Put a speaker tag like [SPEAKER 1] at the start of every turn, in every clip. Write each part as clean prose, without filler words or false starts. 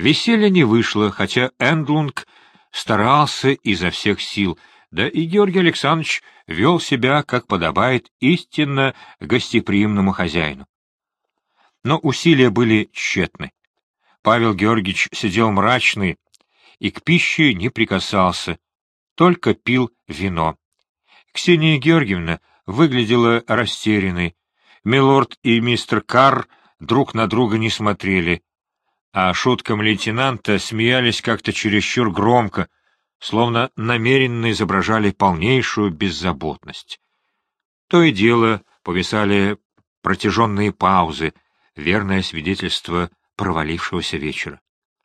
[SPEAKER 1] Веселья не вышло, хотя Эндлунг старался изо всех сил, да и Георгий Александрович вел себя, как подобает истинно гостеприимному хозяину. Но усилия были тщетны. Павел Георгиевич сидел мрачный и к пище не прикасался, только пил вино. Ксения Георгиевна выглядела растерянной. Милорд и мистер Карр друг на друга не смотрели, а шуткам лейтенанта смеялись как-то чересчур громко, словно намеренно изображали полнейшую беззаботность. То и дело повисали протяженные паузы, верное свидетельство провалившегося вечера.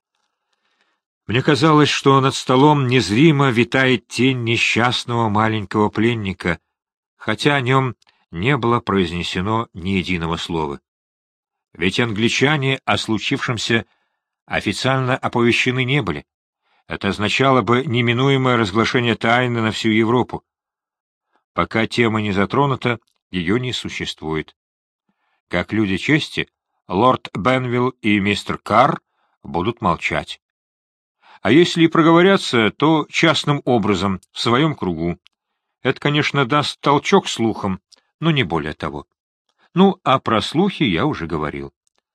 [SPEAKER 1] Мне казалось, что над столом незримо витает тень несчастного маленького пленника, хотя о нем не было произнесено ни единого слова. Ведь англичане о случившемся официально оповещены не были. Это означало бы неминуемое разглашение тайны на всю Европу. Пока тема не затронута, ее не существует. Как люди чести, лорд Бенвилл и мистер Карр будут молчать. А если и проговорятся, то частным образом, в своем кругу. Это, конечно, даст толчок слухам, но не более того. Ну, а про слухи я уже говорил.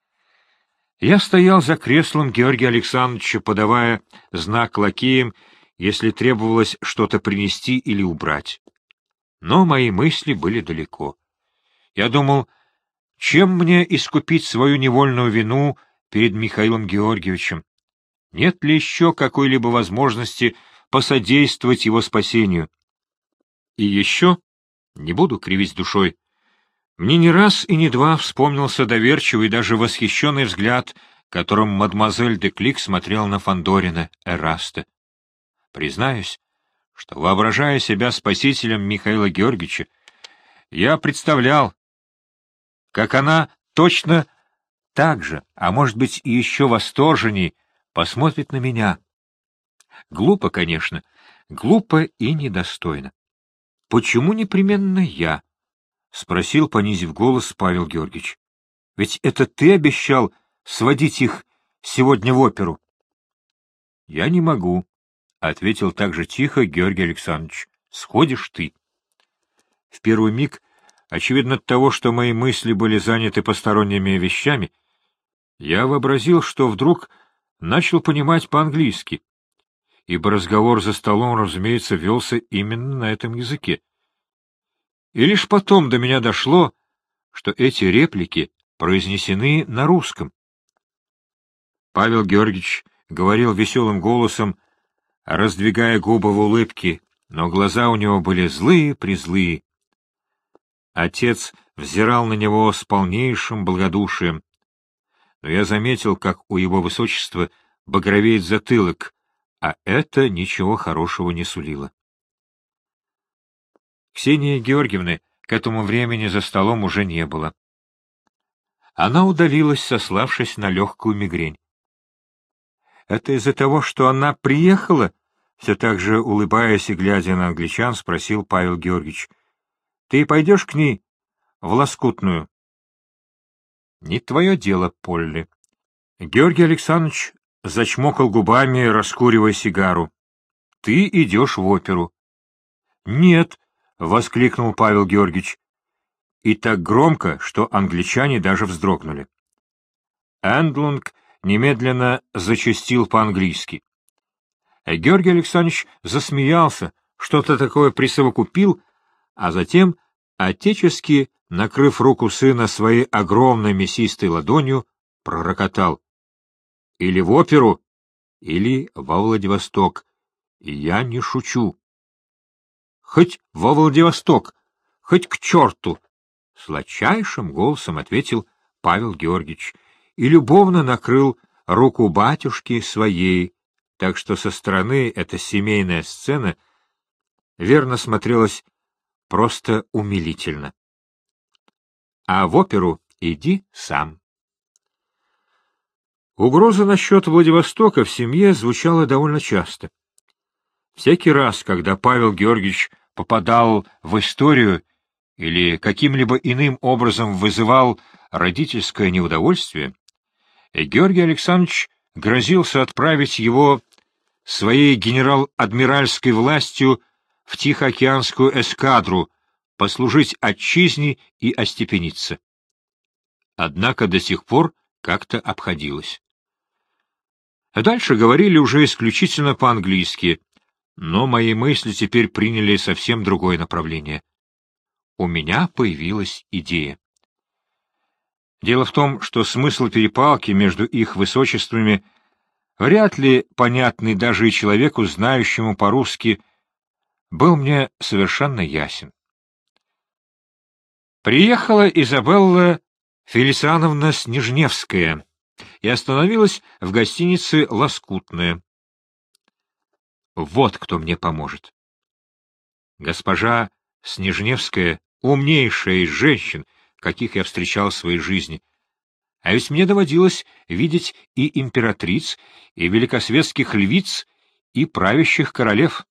[SPEAKER 1] Я стоял за креслом Георгия Александровича, подавая знак лакеям, если требовалось что-то принести или убрать. Но мои мысли были далеко. Я думал, чем мне искупить свою невольную вину перед Михаилом Георгиевичем? Нет ли еще какой-либо возможности посодействовать его спасению? И еще, не буду кривить душой, мне не раз и не два вспомнился доверчивый, даже восхищенный взгляд, которым мадемуазель де Клик смотрела на Фандорина Эраста. Признаюсь, что, воображая себя спасителем Михаила Георгиевича, я представлял, как она точно так же, а может быть и еще восторженней, посмотрит на меня. Глупо, конечно, глупо и недостойно. Почему непременно я? — спросил, понизив голос, Павел Георгиевич. — Ведь это ты обещал сводить их сегодня в оперу. — Я не могу, — ответил так же тихо Георгий Александрович. — Сходишь ты. В первый миг, очевидно от того, что мои мысли были заняты посторонними вещами, я вообразил, что вдруг начал понимать по-английски, ибо разговор за столом, разумеется, велся именно на этом языке. И лишь потом до меня дошло, что эти реплики произнесены на русском. Павел Георгиевич говорил веселым голосом, раздвигая губы в улыбке, но глаза у него были злые-призлые. Отец взирал на него с полнейшим благодушием, но я заметил, как у его высочества багровеет затылок, а это ничего хорошего не сулило. Ксении Георгиевны к этому времени за столом уже не было. Она удалилась, сославшись на легкую мигрень. — Это из-за того, что она приехала? — все так же, улыбаясь и глядя на англичан, спросил Павел Георгиевич. — Ты пойдешь к ней в лоскутную? — Не твое дело, Полли. Георгий Александрович зачмокал губами, раскуривая сигару. — Ты идешь в оперу. — Нет, — воскликнул Павел Георгиевич, и так громко, что англичане даже вздрогнули. Эндлунг немедленно зачастил по-английски. Георгий Александрович засмеялся, что-то такое присовокупил, а затем, отечески накрыв руку сына своей огромной мясистой ладонью, пророкотал: «Или в оперу, или во Владивосток, и я не шучу». «Хоть во Владивосток, хоть к черту!» — сладчайшим голосом ответил Павел Георгиевич и любовно накрыл руку батюшки своей, так что со стороны эта семейная сцена верно смотрелась просто умилительно. «А в оперу иди сам». Угроза насчет Владивостока в семье звучала довольно часто. Всякий раз, когда Павел Георгиевич попадал в историю или каким-либо иным образом вызывал родительское неудовольствие, Георгий Александрович грозился отправить его своей генерал-адмиральской властью в Тихоокеанскую эскадру, послужить отчизне и остепениться. Однако до сих пор как-то обходилось. Дальше говорили уже исключительно по-английски, но мои мысли теперь приняли совсем другое направление. У меня появилась идея. Дело в том, что смысл перепалки между их высочествами, вряд ли понятный даже и человеку, знающему по-русски, был мне совершенно ясен. Приехала Изабелла Фелициановна Снежневская и остановилась в гостинице «Лоскутная». Вот кто мне поможет. Госпожа Снежневская — умнейшая из женщин, каких я встречал в своей жизни. А ведь мне доводилось видеть и императриц, и великосветских львиц, и правящих королев.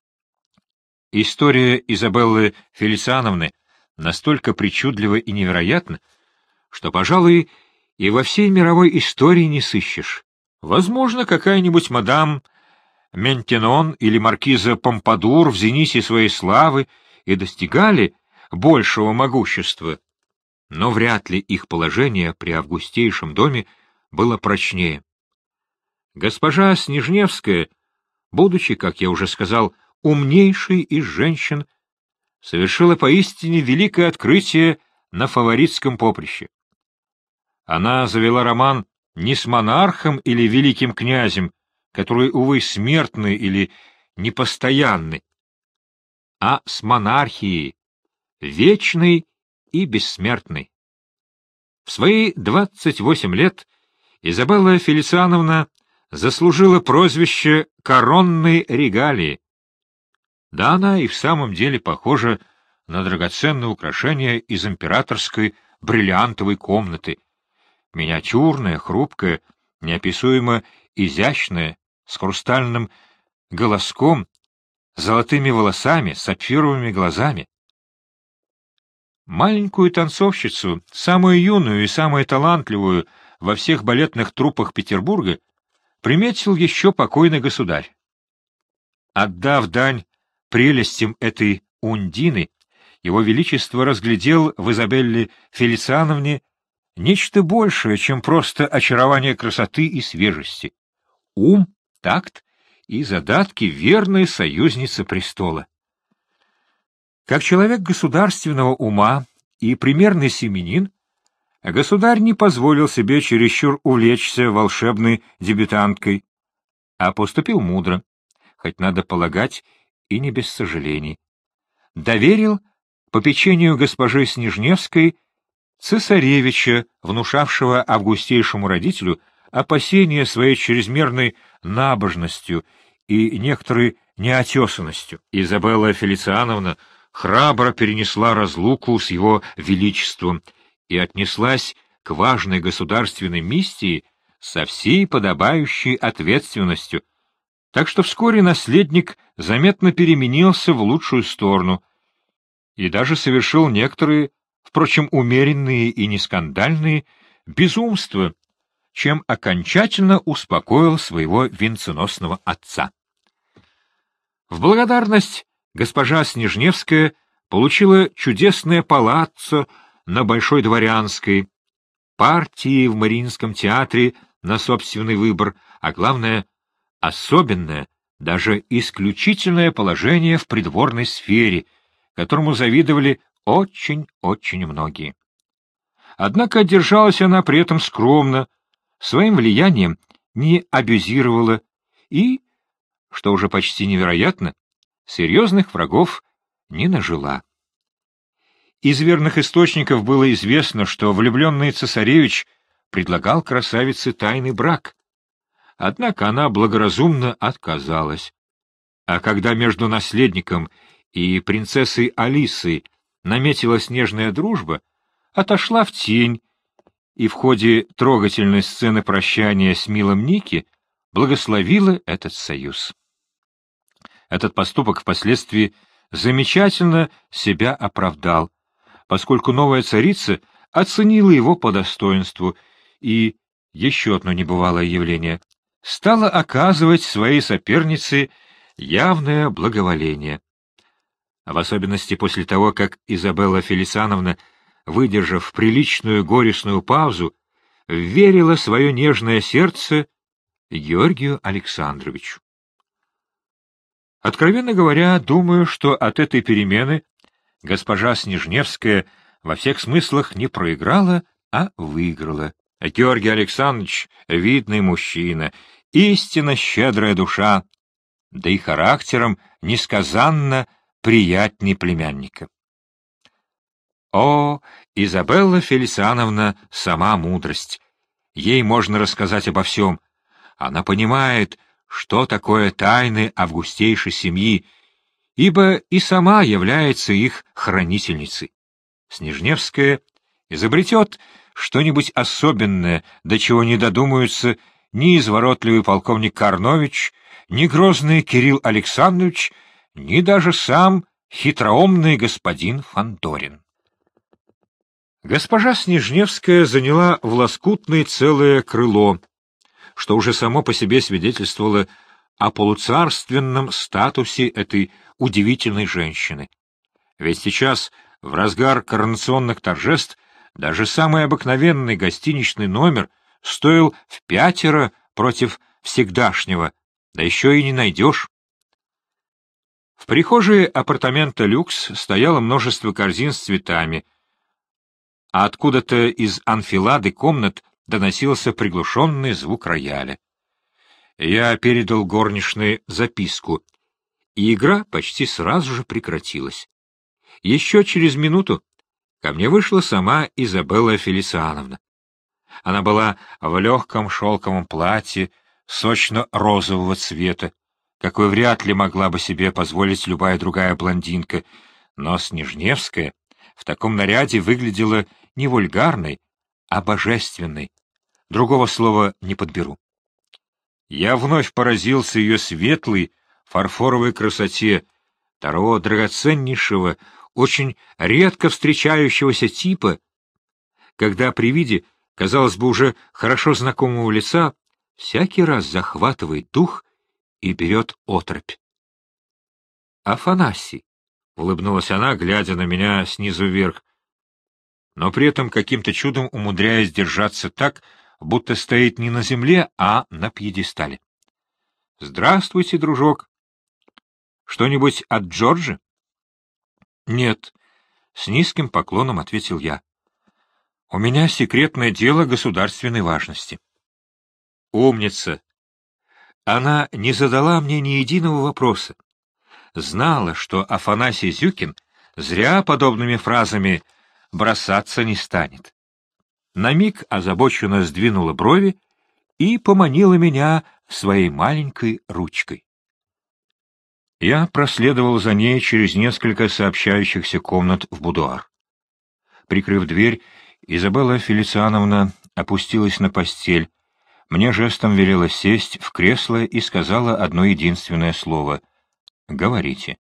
[SPEAKER 1] История Изабеллы Фелициановны настолько причудлива и невероятна, что, пожалуй, и во всей мировой истории не сыщешь. Возможно, какая-нибудь мадам Ментенон или маркиза Помпадур в зените своей славы и достигали большего могущества, но вряд ли их положение при августейшем доме было прочнее. Госпожа Снежневская, будучи, как я уже сказал, умнейшей из женщин, совершила поистине великое открытие на фаворитском поприще. Она завела роман не с монархом или великим князем, который, увы, смертный или непостоянный, а с монархией, вечной и бессмертной. В свои 28 лет Изабелла Фелициановна заслужила прозвище «коронной регалии». Да она и в самом деле похожа на драгоценное украшение из императорской бриллиантовой комнаты, миниатюрная, хрупкая, неописуемо изящная, с хрустальным голоском, золотыми волосами, сапфировыми глазами. Маленькую танцовщицу, самую юную и самую талантливую во всех балетных труппах Петербурга, приметил еще покойный государь. Отдав дань прелестям этой Ундины, его величество разглядел в Изабелле Фелициановне нечто большее, чем просто очарование красоты и свежести, ум, такт и задатки верной союзницы престола. Как человек государственного ума и примерный семьянин, государь не позволил себе чересчур увлечься волшебной дебютанткой, а поступил мудро, хоть надо полагать и не без сожалений. Доверил попечению госпожи Снежневской цесаревича, внушавшего августейшему родителю опасения своей чрезмерной набожностью и некоторой неотесанностью. Изабелла Фелициановна храбро перенесла разлуку с его величеством и отнеслась к важной государственной миссии со всей подобающей ответственностью, так что вскоре наследник заметно переменился в лучшую сторону и даже совершил некоторые, впрочем, умеренные и не скандальные, безумства, чем окончательно успокоил своего венценосного отца. В благодарность госпожа Снежневская получила чудесное палаццо на Большой Дворянской, партии в Мариинском театре на собственный выбор, а главное, особенное, даже исключительное положение в придворной сфере, которому завидовали очень-очень многие. Однако держалась она при этом скромно, своим влиянием не абьюзировала и, что уже почти невероятно, серьезных врагов не нажила. Из верных источников было известно, что влюбленный цесаревич предлагал красавице тайный брак. Однако она благоразумно отказалась. А когда между наследником и принцессой Алисой наметилась нежная дружба, отошла в тень и в ходе трогательной сцены прощания с милым Ники благословила этот союз. Этот поступок впоследствии замечательно себя оправдал, поскольку новая царица оценила его по достоинству, и еще одно небывалое явление. стала оказывать своей сопернице явное благоволение. В особенности после того, как Изабелла Фелисановна, выдержав приличную горестную паузу, верила свое нежное сердце Георгию Александровичу. Откровенно говоря, думаю, что от этой перемены госпожа Снежневская во всех смыслах не проиграла, а выиграла. Георгий Александрович — видный мужчина, истинно щедрая душа, да и характером несказанно приятней племянника. О, Изабелла Фелисановна — сама мудрость. Ей можно рассказать обо всем. Она понимает, что такое тайны августейшей семьи, ибо и сама является их хранительницей. Снежневская изобретет что-нибудь особенное, до чего не додумаются ни изворотливый полковник Карнович, ни грозный Кирилл Александрович, ни даже сам хитроумный господин Фандорин. Госпожа Снежневская заняла в Лоскутной целое крыло, что уже само по себе свидетельствовало о полуцарственном статусе этой удивительной женщины. Ведь сейчас, в разгар коронационных торжеств, даже самый обыкновенный гостиничный номер стоил в5 против всегдашнего, да еще и не найдешь. В прихожей апартамента «Люкс» стояло множество корзин с цветами, а откуда-то из анфилады комнат доносился приглушенный звук рояля. Я передал горничной записку, и игра почти сразу же прекратилась. Еще через минуту ко мне вышла сама Изабелла Фелисановна. Она была в легком шелковом платье сочно-розового цвета, какой вряд ли могла бы себе позволить любая другая блондинка, но Снежневская в таком наряде выглядела не вульгарной, а божественной. Другого слова не подберу. Я вновь поразился ее светлой, фарфоровой красоте, того драгоценнейшего, очень редко встречающегося типа, когда при виде, казалось бы, уже хорошо знакомого лица, всякий раз захватывает дух и берет оторопь. «Афанасий», — улыбнулась она, глядя на меня снизу вверх, но при этом каким-то чудом умудряясь держаться так, будто стоит не на земле, а на пьедестале. — Здравствуйте, дружок. — Что-нибудь от Джорджа? — Нет, — с низким поклоном ответил я. — У меня секретное дело государственной важности. — Умница. Она не задала мне ни единого вопроса. Знала, что Афанасий Зюкин зря подобными фразами бросаться не станет. На миг озабоченно сдвинула брови и поманила меня своей маленькой ручкой. Я проследовал за ней через несколько сообщающихся комнат в будуар. Прикрыв дверь, Изабелла Фелисановна опустилась на постель, мне жестом велела сесть в кресло и сказала одно единственное слово — «Говорите».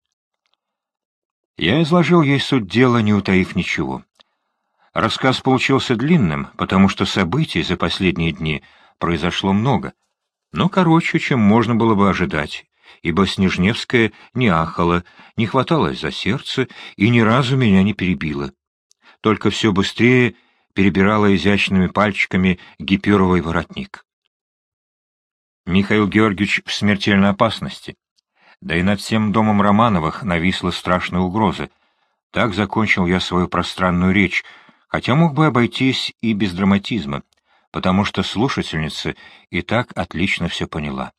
[SPEAKER 1] Я изложил ей суть дела, не утаив ничего. Рассказ получился длинным, потому что событий за последние дни произошло много, но короче, чем можно было бы ожидать, ибо Снежневская не ахала, не хваталась за сердце и ни разу меня не перебила. Только все быстрее перебирала изящными пальчиками гипюровый воротник. Михаил Георгиевич в смертельной опасности, да и над всем домом Романовых нависла страшная угроза. Так закончил я свою пространную речь, хотя мог бы обойтись и без драматизма, потому что слушательница и так отлично все поняла.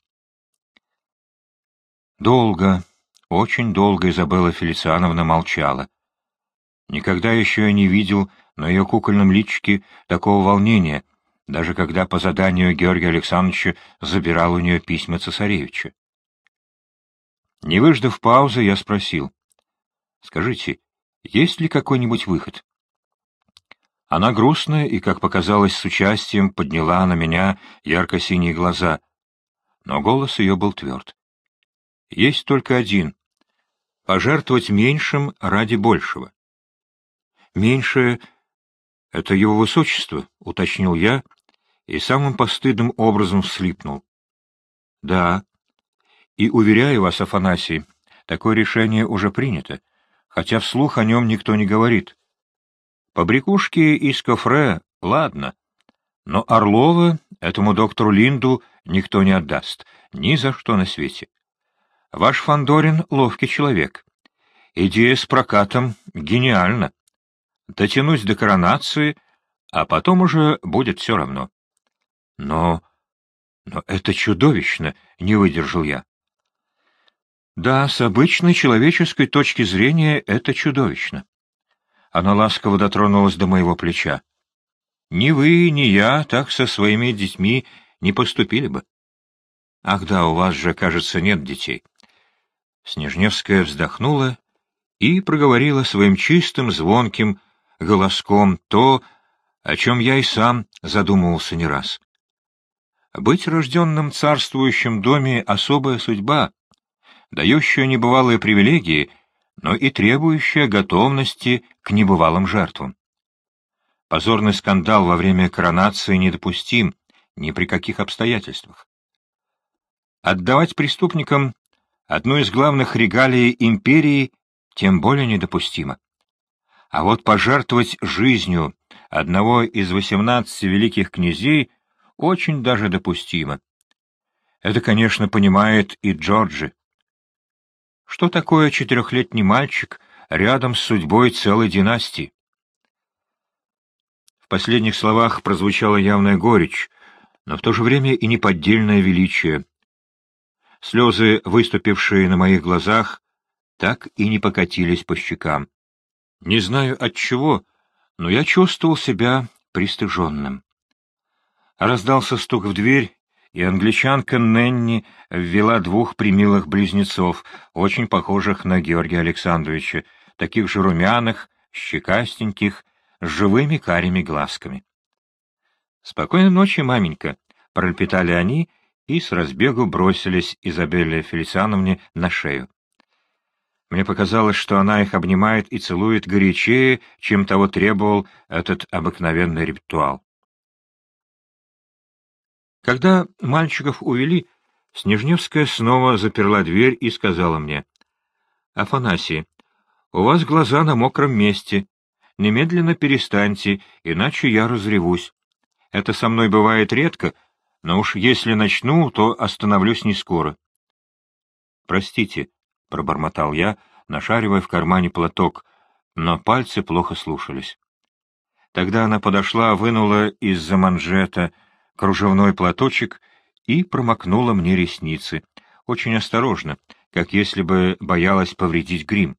[SPEAKER 1] Долго, очень долго Изабелла Фелисановна молчала. Никогда еще я не видел на ее кукольном личике такого волнения, даже когда по заданию Георгия Александровича забирал у нее письма цесаревича. Не выждав паузы, я спросил: «Скажите, есть ли какой-нибудь выход?» Она грустная и, как показалось, с участием подняла на меня ярко-синие глаза, но голос ее был тверд. Есть только один — пожертвовать меньшим ради большего. Меньшее — это его высочество, — уточнил я, и самым постыдным образом вслипнул. Да. И уверяю вас, Афанасий, такое решение уже принято, хотя вслух о нем никто не говорит. Побрякушки из кофре, ладно, но Орлова этому доктору Линду никто не отдаст, ни за что на свете. Ваш Фандорин — ловкий человек. Идея с прокатом гениальна. Дотянусь до коронации, а потом уже будет все равно. Но это чудовищно, — не выдержал я. Да, с обычной человеческой точки зрения это чудовищно. Она ласково дотронулась до моего плеча. Ни вы, ни я так со своими детьми не поступили бы. Ах да, у вас же, кажется, нет детей. Снежневская вздохнула и проговорила своим чистым, звонким голоском то, о чем я и сам задумывался не раз. Быть рожденным в царствующем доме — особая судьба, дающая небывалые привилегии, но и требующая готовности к небывалым жертвам. Позорный скандал во время коронации недопустим ни при каких обстоятельствах. Отдавать преступникам одну из главных регалий империи тем более недопустимо. А вот пожертвовать жизнью одного из 18 великих князей очень даже допустимо. Это, конечно, понимает и Джорджи. Что такое 4-летний мальчик рядом с судьбой целой династии? В последних словах прозвучала явная горечь, но в то же время и неподдельное величие. Слезы, выступившие на моих глазах, так и не покатились по щекам. Не знаю отчего, но я чувствовал себя пристыженным. Раздался стук в дверь, и англичанка Ненни ввела 2 премилых близнецов, очень похожих на Георгия Александровича, таких же румяных, щекастеньких, с живыми карими глазками. «Спокойной ночи, маменька», — пролепетали они и с разбегу бросились Изабелле Фелициановне на шею. Мне показалось, что она их обнимает и целует горячее, чем того требовал этот обыкновенный ритуал. Когда мальчиков увели, Снежневская снова заперла дверь и сказала мне: «Афанасий, у вас глаза на мокром месте. Немедленно перестаньте, иначе я разревусь. Это со мной бывает редко, но уж если начну, то остановлюсь не скоро». «Простите», — пробормотал я, нашаривая в кармане платок, но пальцы плохо слушались. Тогда она подошла, вынула из-за манжета кружевной платочек и промокнула мне ресницы, очень осторожно, как если бы боялась повредить грим.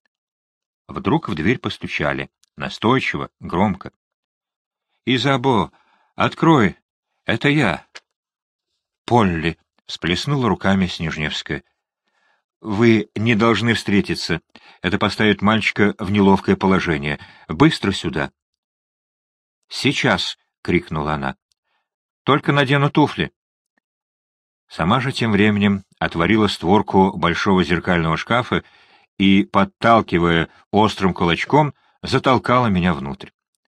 [SPEAKER 1] Вдруг в дверь постучали, настойчиво, громко. «Изабо, открой, это я!» «Полли!» — всплеснула руками Снежневская. «Вы не должны встретиться. Это поставит мальчика в неловкое положение. Быстро сюда!» «Сейчас!» — крикнула она. «Только надену туфли». Сама же тем временем отворила створку большого зеркального шкафа и, подталкивая острым кулачком, затолкала меня внутрь.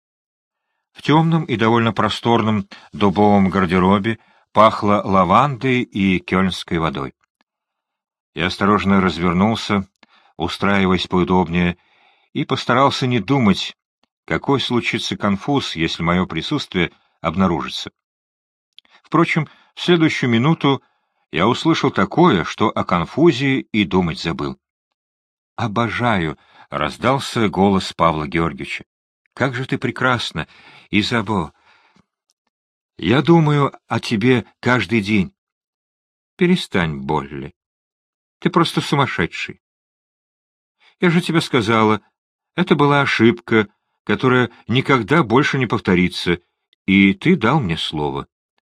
[SPEAKER 1] В темном и довольно просторном дубовом гардеробе пахло лавандой и кёльнской водой. Я осторожно развернулся, устраиваясь поудобнее, и постарался не думать, какой случится конфуз, если мое присутствие обнаружится. Впрочем, в следующую минуту я услышал такое, что о конфузе и думать забыл. «Обожаю!» — раздался голос Павла Георгиевича. «Как же ты прекрасна, Изабо! Я думаю о тебе каждый день». «Перестань, Болли. Ты просто сумасшедший. Я же тебе сказала, это была ошибка, которая никогда больше не повторится, и ты дал мне слово».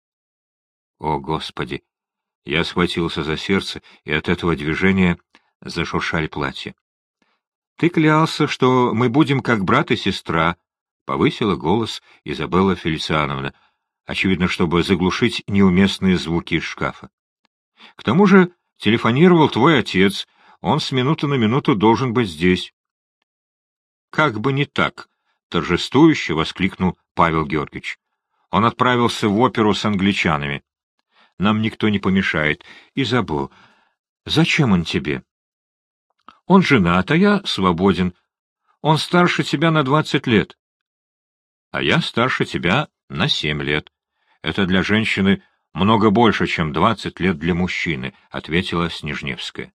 [SPEAKER 1] О, Господи! Я схватился за сердце, и от этого движения зашуршали платья. «Ты клялся, что мы будем как брат и сестра», — повысила голос Изабелла Фелициановна, очевидно, чтобы заглушить неуместные звуки из шкафа. «К тому же телефонировал твой отец, он с минуты на минуту должен быть здесь». «Как бы не так», — торжествующе воскликнул Павел Георгиевич. «Он отправился в оперу с англичанами. нам никто не помешает. Изабо, зачем он тебе? Он женат, а я свободен. Он старше тебя на 20 лет. А я старше тебя на 7 лет. Это для женщины много больше, чем 20 лет для мужчины, — ответила Снежневская.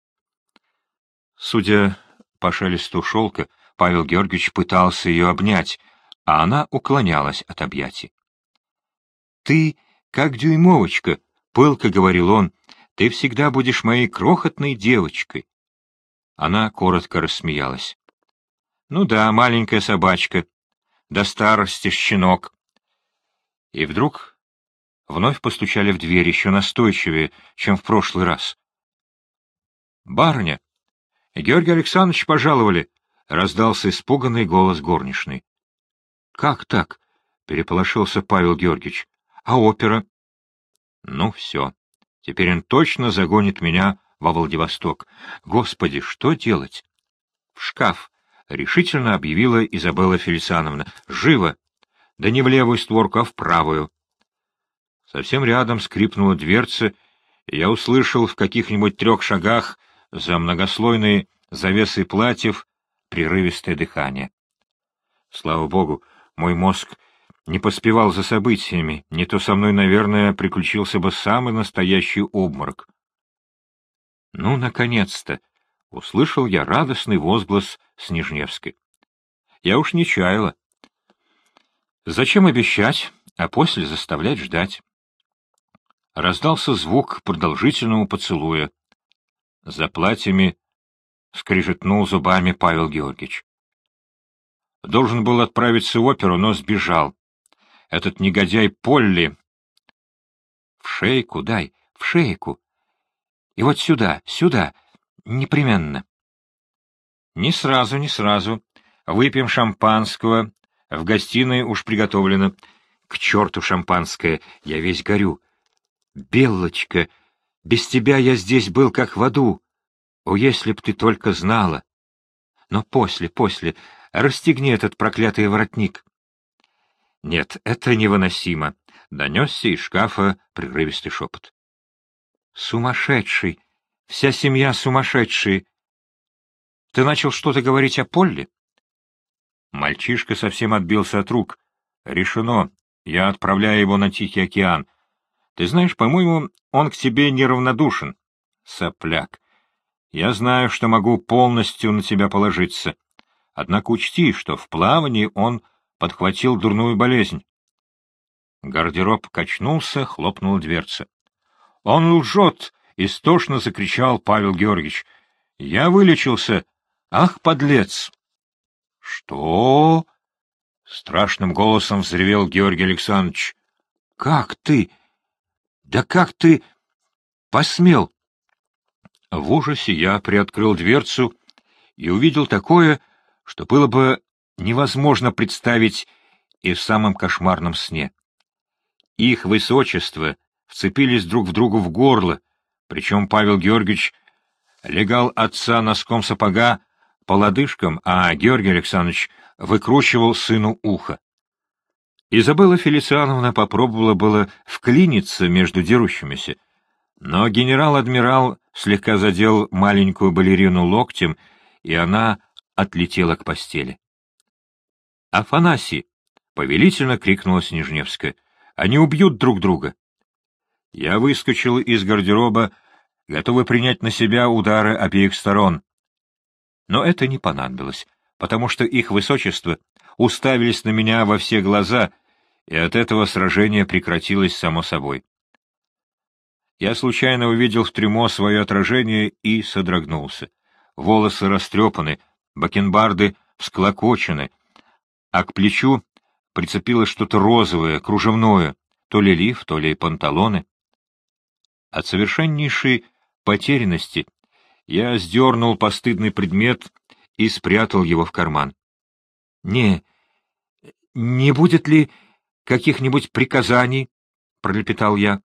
[SPEAKER 1] Судя по шелесту шелка, Павел Георгиевич пытался ее обнять, а она уклонялась от объятий. — Ты, как дюймовочка, — пылко говорил он, — ты всегда будешь моей крохотной девочкой. Она коротко рассмеялась. — Ну да, маленькая собачка, до старости щенок. И вдруг вновь постучали в дверь еще настойчивее, чем в прошлый раз. — Барыня! Георгий Александрович пожаловали! — раздался испуганный голос горничной. — Как так? — переполошился Павел Георгиевич. — А опера? — Ну, все. Теперь он точно загонит меня во Владивосток. Господи, что делать? — В шкаф! — решительно объявила Изабелла Фелициановна. — Живо! Да не в левую створку, а в правую. Совсем рядом скрипнула дверца, и я услышал в каких-нибудь 3 шагах за многослойной завесой платьев прерывистое дыхание. Слава богу, мой мозг не поспевал за событиями, не то со мной, наверное, приключился бы самый настоящий обморок. Ну, наконец-то! — услышал я радостный возглас Снежневской. Я уж не чаяла. Зачем обещать, а после заставлять ждать? Раздался звук продолжительного поцелуя. За платьями скрижетнул зубами Павел Георгиевич. Должен был отправиться в оперу, но сбежал. Этот негодяй Полли... В шейку дай, в шейку. И вот сюда, сюда, непременно. Не сразу, не сразу. Выпьем шампанского. В гостиной уж приготовлено. К черту шампанское, я весь горю. Беллочка, без тебя я здесь был как в аду. О, если б ты только знала! Но после, расстегни этот проклятый воротник. Нет, это невыносимо, — донесся из шкафа прерывистый шепот. Сумасшедший! Вся семья сумасшедшие! Ты начал что-то говорить о Полле? Мальчишка совсем отбился от рук. Решено, я отправляю его на Тихий океан. Ты знаешь, по-моему, он к тебе неравнодушен. Сопляк. Я знаю, что могу полностью на тебя положиться. Однако учти, что в плавании он подхватил дурную болезнь. Гардероб качнулся, хлопнула дверца. — Он лжет! — истошно закричал Павел Георгиевич. — Я вылечился! Ах, подлец! — Что? — страшным голосом взревел Георгий Александрович. — Как ты? Да как ты посмел? В ужасе я приоткрыл дверцу и увидел такое, что было бы невозможно представить и в самом кошмарном сне. Их высочество вцепились друг в другу в горло, причем Павел Георгиевич легал отца носком сапога по лодыжкам, а Георгий Александрович выкручивал сыну ухо. Изабелла Фелициановна попробовала было вклиниться между дерущимися, но генерал-адмирал слегка задел маленькую балерину локтем, и она отлетела к постели. — Афанасий! — повелительно крикнула Снежневская. — Они убьют друг друга! Я выскочил из гардероба, готовый принять на себя удары обеих сторон. Но это не понадобилось, потому что их высочество уставились на меня во все глаза, и от этого сражение прекратилось само собой. Я случайно увидел в трюмо свое отражение и содрогнулся. Волосы растрепаны, бакенбарды всклокочены, а к плечу прицепилось что-то розовое, кружевное, то ли лиф, то ли панталоны. От совершеннейшей потерянности я сдернул постыдный предмет и спрятал его в карман. — Не будет ли каких-нибудь приказаний? — пролепетал я.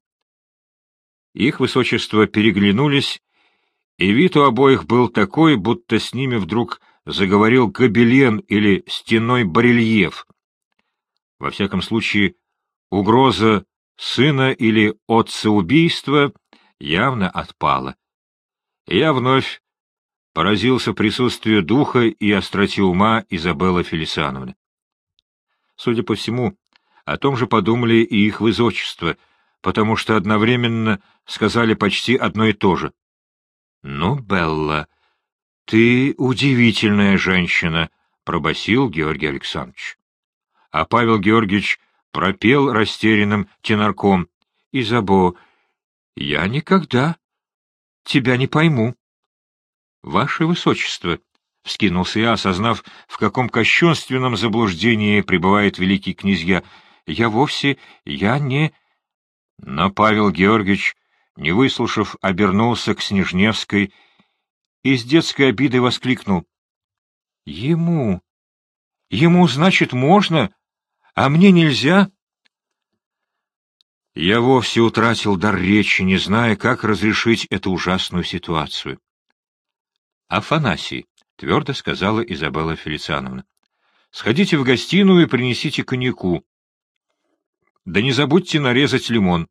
[SPEAKER 1] Их высочество переглянулись, и вид у обоих был такой, будто с ними вдруг заговорил гобелен или стенной барельеф. Во всяком случае, угроза сына или отцеубийства явно отпало. И я вновь поразился присутствию духа и остроте ума Изабеллы Фелисановны. Судя по всему, о том же подумали и их высочество, потому что одновременно сказали почти одно и то же. — Ну, Белла, ты удивительная женщина, — пробасил Георгий Александрович. А Павел Георгиевич пропел растерянным тенорком: — Изабо, я никогда тебя не пойму. — Ваше высочество, — вскинулся я, осознав, в каком кощунственном заблуждении пребывает великий князья, — я не... Но Павел Георгиевич, не выслушав, обернулся к Снежневской и с детской обидой воскликнул: — Ему, значит, можно, а мне нельзя? Я вовсе утратил дар речи, не зная, как разрешить эту ужасную ситуацию. — Афанасий, — твердо сказала Изабелла Фелициановна, — сходите в гостиную и принесите коньяку. Да не забудьте нарезать лимон.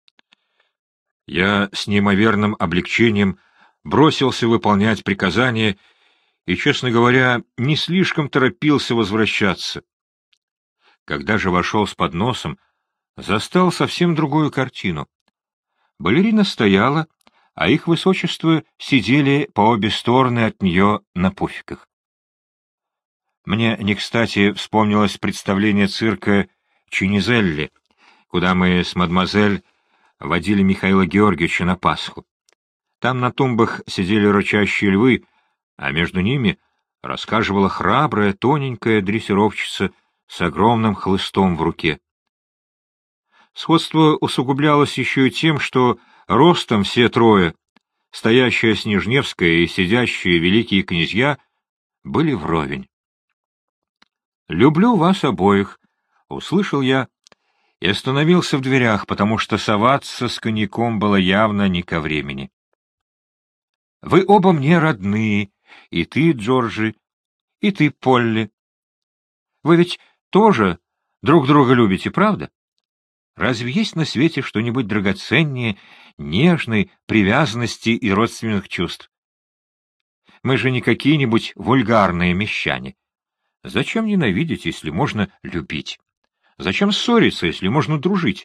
[SPEAKER 1] Я с неимоверным облегчением бросился выполнять приказание и, честно говоря, не слишком торопился возвращаться. Когда же вошел с подносом, застал совсем другую картину. Балерина стояла, а их высочество сидели по обе стороны от нее на пуфиках. Мне не кстати вспомнилось представление цирка Чинизелли, куда мы с мадемуазель водили Михаила Георгиевича на Пасху. Там на тумбах сидели рычащие львы, а между ними рассказывала храбрая, тоненькая дрессировщица с огромным хлыстом в руке. Сходство усугублялось еще и тем, что ростом все трое, стоящая Снежневская и сидящие великие князья, были вровень. «Люблю вас обоих», — услышал я и остановился в дверях, потому что соваться с коньяком было явно не ко времени. «Вы оба мне родные, и ты, Джорджи, и ты, Полли. Вы ведь тоже друг друга любите, правда? Разве есть на свете что-нибудь драгоценнее нежной привязанности и родственных чувств? Мы же не какие-нибудь вульгарные мещане. Зачем ненавидеть, если можно любить? Зачем ссориться, если можно дружить?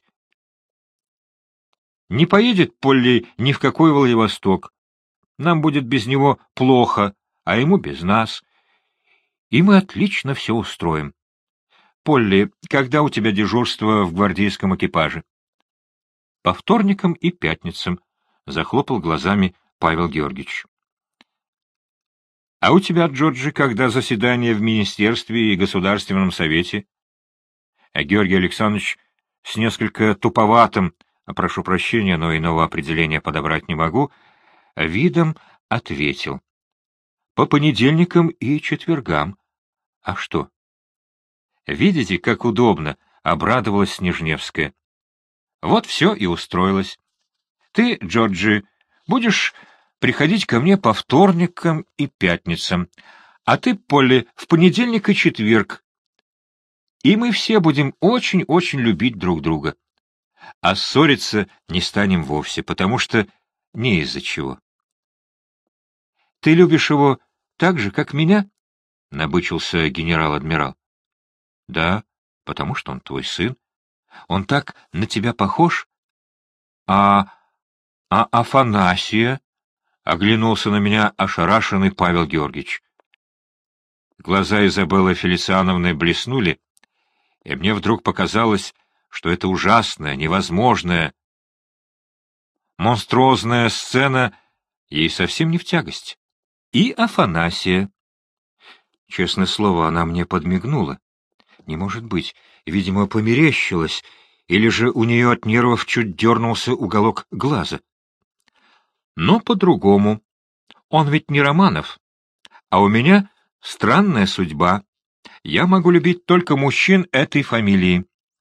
[SPEAKER 1] Не поедет Полли ни в какой Владивосток. Нам будет без него плохо, а ему без нас. И мы отлично все устроим. Полли, когда у тебя дежурство в гвардейском экипаже? По вторникам и пятницам, — захлопал глазами Павел Георгиевич. А у тебя, Джорджи, когда заседание в Министерстве и Государственном Совете? А Георгий Александрович с несколько туповатым, прошу прощения, но иного определения подобрать не могу, видом ответил: по понедельникам и четвергам. А что? Видите, как удобно, — обрадовалась Снежневская. Вот все и устроилось. Ты, Джорджи, будешь приходить ко мне по вторникам и пятницам, а ты, Полли, в понедельник и четверг. И мы все будем очень-очень любить друг друга. А ссориться не станем вовсе, потому что не из-за чего. — Ты любишь его так же, как меня? — набычился генерал-адмирал. — Да, потому что он твой сын. Он так на тебя похож. А Афанасия? — оглянулся на меня ошарашенный Павел Георгиевич. Глаза Изабеллы Фелициановны блеснули, и мне вдруг показалось, что эта ужасная, невозможная, монструозная сцена ей совсем не в тягость. И Афанасия. Честное слово, она мне подмигнула. Не может быть, видимо, померещилась, или же у нее от нервов чуть дернулся уголок глаза. Но по-другому. Он ведь не Романов, а у меня странная судьба. Я могу любить только мужчин этой фамилии.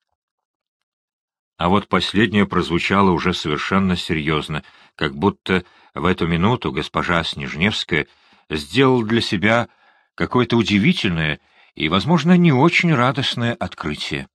[SPEAKER 1] А вот последнее прозвучало уже совершенно серьезно, как будто в эту минуту госпожа Снежневская сделала для себя какое-то удивительное и, возможно, не очень радостное открытие.